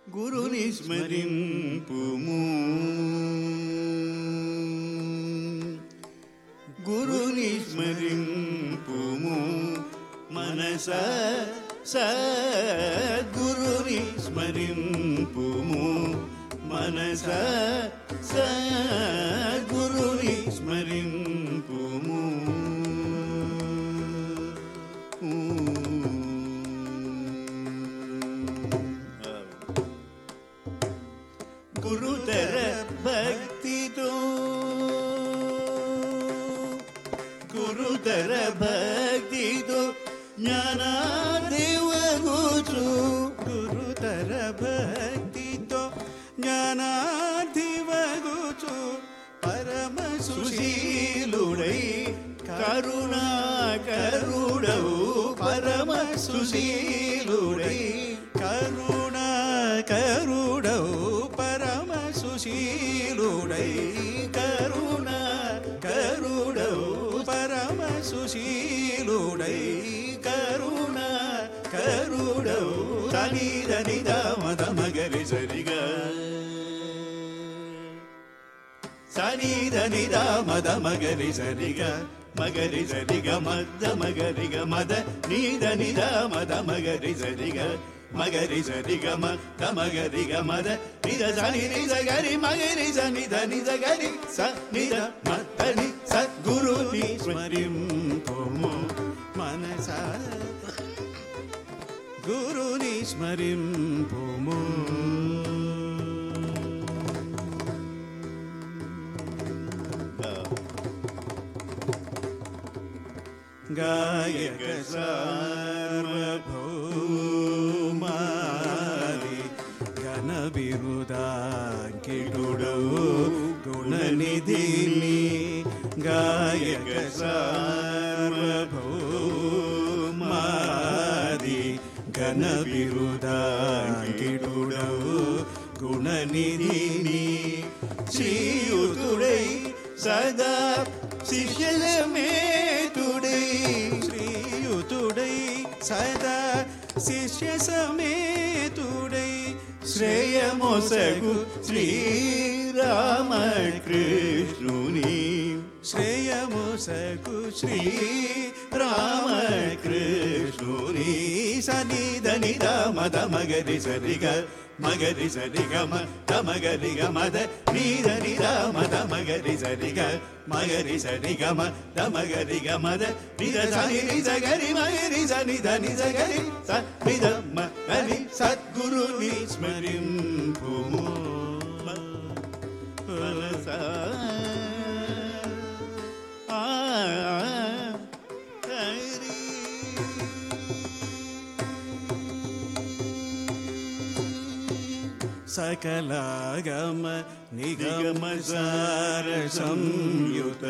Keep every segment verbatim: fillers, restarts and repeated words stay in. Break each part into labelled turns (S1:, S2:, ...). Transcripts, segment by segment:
S1: గురుని స్మరింపుము గురుని స్మరింపుము మనస సద్గురుని స్మరింపుము మనస సద్గురుని స్మరింపుము గురుతర భక్తితో గురుతర భక్తితో జ్ఞానాధివగుచు
S2: గురుతర భక్తితో జ్ఞానాధివగుచు పరమ
S1: సుశీలుడై కరుణాకరుడవు పరమ సుశీలుడై
S2: కరుణాకరుడవు పరమ సుశీలుడై
S1: కరుణాకరుడవు
S2: పరమ సుశీలుడై
S1: కరుణాకరుడవు తనిద నిద మద మగరి సరిగా సనిద నిద మద మగరి సరిగా మగరి సరిగ మద మగరిగ మద నీద నిద మద మగరి సరిగ మగరి సరిగ మద మగరిగ మద నిద సని నిద గరి మగరి సనిద నిద గరి స నిద మదని సద్గురుని స్మరింపుము
S2: మనస గురుని స్మరింపుము
S1: గాయక సార్వభౌమాది
S2: ఘన బిరుదాంకితుడవు గుణనిధిని
S1: గాయక సార్వభౌమాది ఘన బిరుదాంకితుడవు గుణనిధిని శ్రీయుతుడై సదా శిష్యుల మేతుడై
S2: శ్రీయుతుడై సదా శిష్య సమేతుడై
S1: శ్రేయమొసగు శ్రీరామకృష్ణుని
S2: శ్రేయమొసగు శ్రీ
S1: రామకృష్ణుని సనిద నిద మద మగరి సరిగ మగరి సరిగ మద మగరిగ మద నీద నిద మద మగరి సరిగ మగరి సరిగ మద మగరిగ మద నిద సని నిజ గరి మగరి సని ధని సగరి స నిద మగరి సద్గురుని స్మరింపుము మనస ఆ
S2: సకలాగమ నిగమ సార సంయుత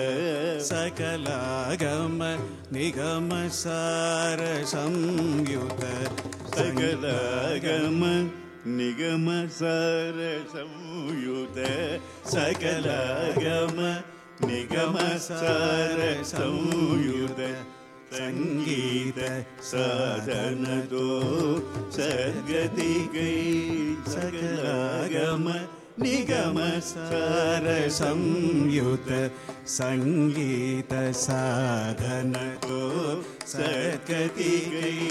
S2: సకలాగమ నిగమ సార సంయుత
S1: సకలాగమ నిగమ సార సంయుత సకలాగమ నిగమ సార సంయుత సంగీత సాధనతో సద్గతికై సకలాగమ నిగమ సార
S2: సంయుత సంగీత సాధనతో
S1: సద్గతికై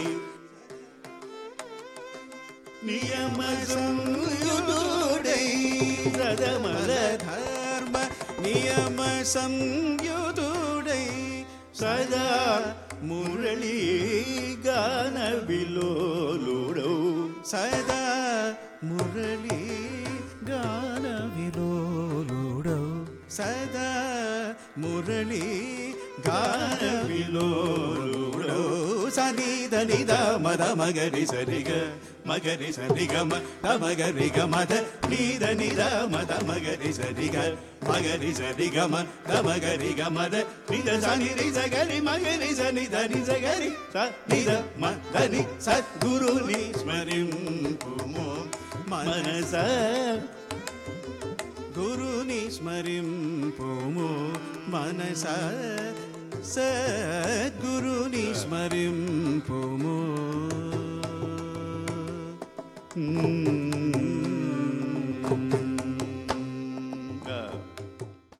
S1: నియమ సంయుతుడై సదమల
S2: ధర్మ నియమ సంయుతుడై
S1: సదా మురళీ గాన విలోలుడౌ
S2: సదా మురళీ గాన విలోలుడౌ సదా మురళీ గాన విలోలుడౌ సనిద నిద మద మగరి సరిగ మగరి సరిగ మద మగరిగ మద నీద నిద మద మగరి సరిగ మగరి సరిగ మద మగరిగ మద నిద సని రి సగరి మగరి సని ధని సగరి స నిద మదని సద్గురుని స్మరింపుము మనస గురుని స్మరింపుము మనస సద్గురుని స్మరింపుము.